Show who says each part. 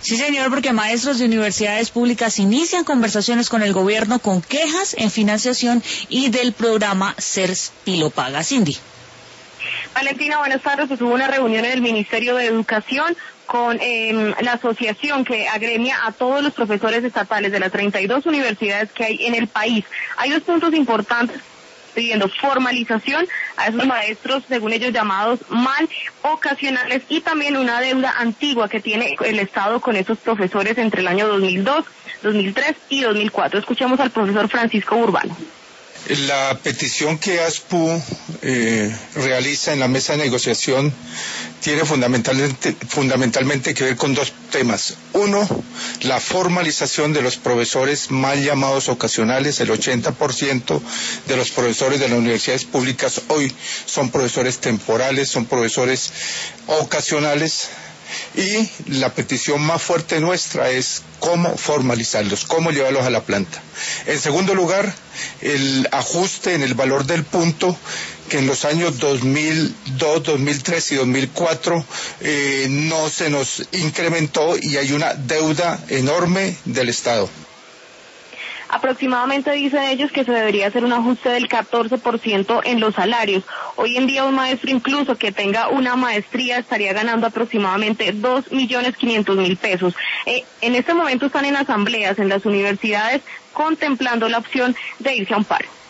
Speaker 1: Sí, señor, porque maestros de universidades públicas inician conversaciones con el gobierno con quejas en financiación y del programa CERS Pilopaga. Cindy.
Speaker 2: Valentina, buenas tardes. Pues hubo una reunión en el Ministerio de Educación con la asociación que agremia a todos los profesores estatales de las 32 universidades que hay en el país. Hay dos puntos importantes pidiendo formalización a esos maestros, según ellos llamados mal ocasionales, y también una deuda antigua que tiene el Estado con esos profesores entre el año 2002, 2003 y 2004. Escuchemos al profesor Francisco Urbano.
Speaker 3: La petición que ASPU realiza en la mesa de negociación tiene fundamentalmente que ver con dos temas. Uno, la formalización de los profesores mal llamados ocasionales. El 80% de los profesores de las universidades públicas hoy son profesores temporales, son profesores ocasionales. Y la petición más fuerte nuestra es cómo formalizarlos, cómo llevarlos a la planta. En segundo lugar, el ajuste en el valor del punto, que en los años 2002, 2003 y 2004 no se nos incrementó y hay una deuda enorme del Estado.
Speaker 2: Aproximadamente dicen ellos que se debería hacer un ajuste del 14% en los salarios. Hoy en día un maestro incluso que tenga una maestría estaría ganando aproximadamente 2.500.000 pesos. En este momento están en asambleas en las universidades contemplando la opción de irse a un paro.